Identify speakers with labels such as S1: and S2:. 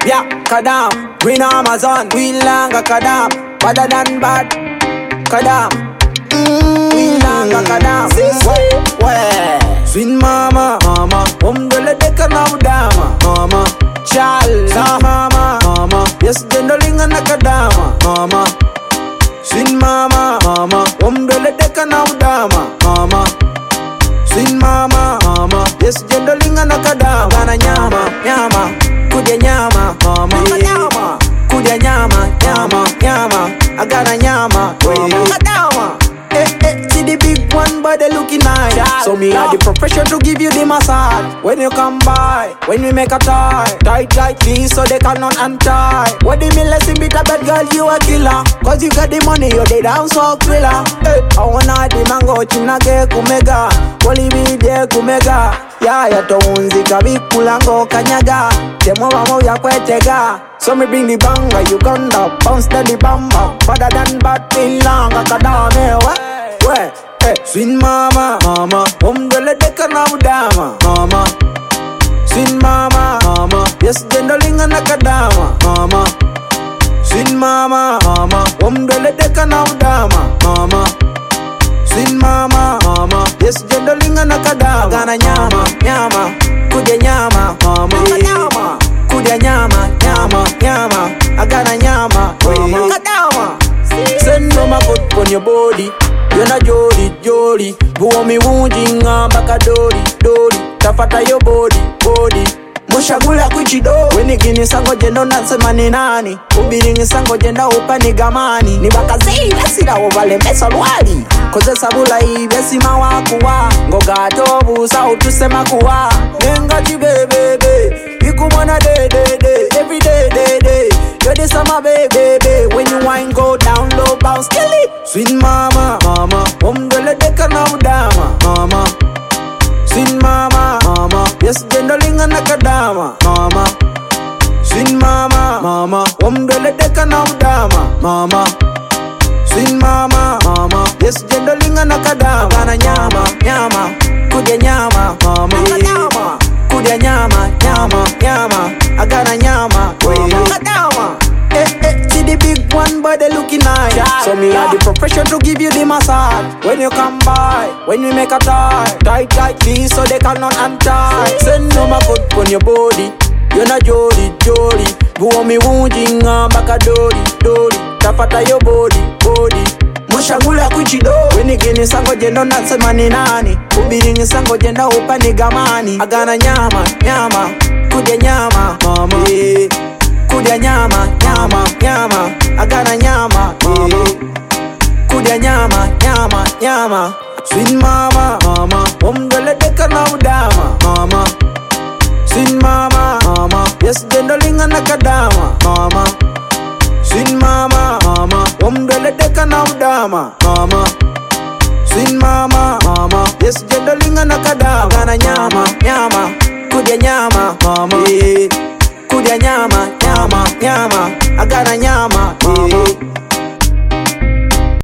S1: Yeah, kadam, green Amazon, we langa kadam, better than bad, kadam. We langa kadam, sweet mama, mama, umdole deka na udama, mama, chala, mama, mama, yes gendolinga na kadama, mama, sweet mama, mama, umdole deka na udama, mama, sweet mama, mama, yes gendolinga na kadama, gana nyama, nyama, kudia nyama, mama, nyama, kudia nyama, nyama, nyama, agana nyama, kadama. See the big one, but they looking nice. So me had the profession to give you the massage. When you come by, when we make a tie, tight like this so they cannot untie. What the me lesson bit a bad girl, you a killer. Cause you got the money, you the dance so thriller. I wanna the mango, chinage kumega. Wali mi de kumega. Ya to unzika bikulango kanyaga. Temo wamo ya kwetega. So me bring the banga, Uganda, bounce the bamba. Father than bad, feel long, akadame, where? Sweet mama, mama, umdole deka na udama, mama. Sweet mama, mama, yes gendolinga na kadama, mama. Sweet mama, mama, umdole deka na udama, mama. Sweet mama, mama, yes gendolinga na kadama, gana nyama, nyama, kudia nyama, mama, nyama, kudia nyama, nyama, nyama, agana nyama, kadama. Send no my foot on your body. You're not jolly, jolly. Go me wounding baka dori, dori. Tafata your body, body. Mushagula kuchido. When you gini sango jendo nasema ni nani. Ubiringi sango jenda upani gamani. Ni baka zii besida ovale mesa luali. Koze sabula hii besima wakuwa. Ngoga tobu sa utusema kuwa. Nenga jibebebe. Ikumana day, day, day. Every day, day, day. You're the summer baby. When you wine go down low, bounce kill it. Sweet mama, mama, umdole deka na udama, mama. Sweet mama, mama, yes gendolinga na kadama, mama. Sweet mama, mama, umdole deka na udama, mama. Sweet mama, mama, yes gendolinga na kadama, gana nyama, nyama, kudia nyama, mama, nyama, kudia nyama, nyama, nyama, agana nyama, kadama. See the big one, but they looking nice. So me had the profession to give you the massage. When you come by, when we make a tie, tight like this so they cannot untie. Send no my foot on your body. You're not jolly, jolly. Go me wounding baka dori, dori. Tafata your body, body. Mushagula kuchido. When you gini sango jendo nasema ni nani. Ubiringi sango jenda upani gamani. Agana nyama, nyama, kudia nyama, mama. Kudia nyama, nyama, nyama, agana nyama, kudia nyama, nyama, nyama. Sweet mama, mama, umdole deka na udama, mama. Sweet mama, mama, yes gendolinga na kadama, mama. Sweet mama, mama, umdole deka na udama, mama. Sweet mama, mama, yes gendolinga na kadama, agana nyama,